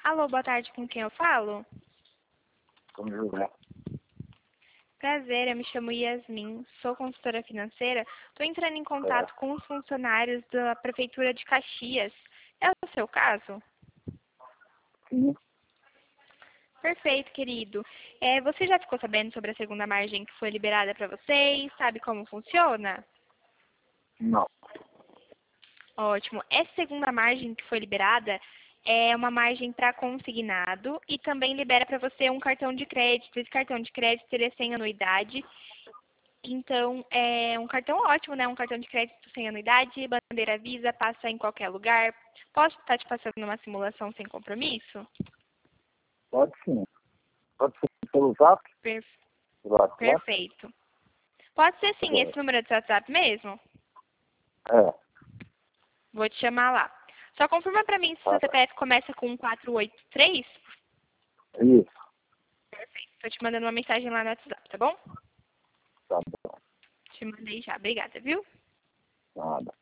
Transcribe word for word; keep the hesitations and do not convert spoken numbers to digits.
Alô, boa tarde, com quem eu falo? Como julgar? Prazer, eu me chamo Yasmin, sou consultora financeira. Estou entrando em contato com os funcionários da Prefeitura de Caxias. É o seu caso? Sim, Perfeito, querido. É, você já ficou sabendo sobre a segunda margem que foi liberada para vocês? Sabe como funciona? não. Ótimo. Essa segunda margem que foi liberada é uma margem para consignado e também libera para você um cartão de crédito. Esse cartão de crédito teria sem anuidade. Então, é um cartão ótimo, né? Um cartão de crédito sem anuidade, bandeira Visa, passa em qualquer lugar. Posso estar te passando uma simulação sem compromisso? Pode sim. Pode ser pelo Zap? Per- Pelo WhatsApp? Perfeito. Pode ser sim, É. esse número é do WhatsApp mesmo? É, Vou te chamar lá. Só confirma para mim se tá seu bom. C P F começa com quatro oito três? Isso, Perfeito. Estou te mandando uma mensagem lá no WhatsApp, tá bom? tá bom. Te mandei já. Obrigada, viu? Nada.